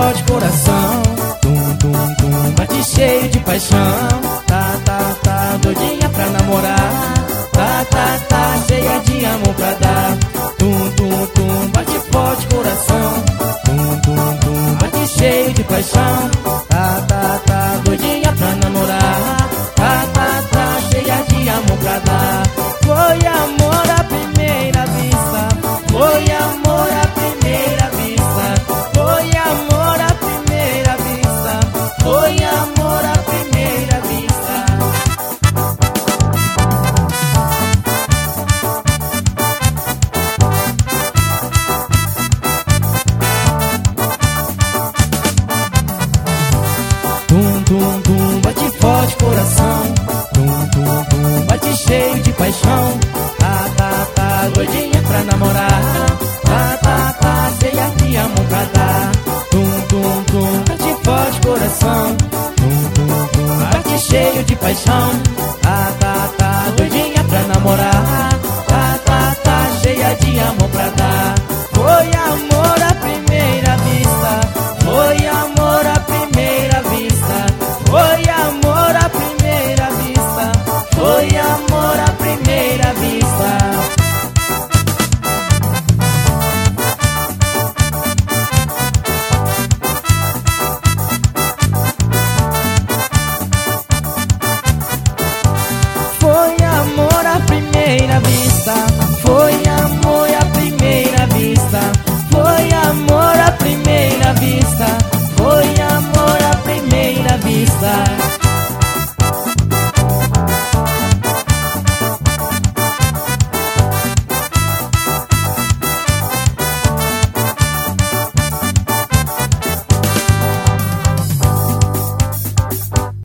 forte coração. Tum, tum, tum, bate cheio de paixão. Tá, doidinha pra namorar. Tá, cheia de amor pra dar. Tum, tum, tum, bate forte coração. Tum, tum, tum, bate cheio de paixão. Tá, doidinha pra namorar. Tá, cheia de amor pra dar. Foi amor à primeira vista. Foi amor à primeira vista. Foi amor à primeira vista. Foi amor à primeira vista. Tum, tum, tum, bate forte coração. Tum, tum, tum, bate cheio de paixão. Tá, doidinha pra namorar. Tá, cheia de amor pra dar. Tum, tum, tum, bate forte coração. Tum, tum, tum, bate cheio de paixão. Tá, doidinha pra namorar. Tá, cheia de amor pra dar.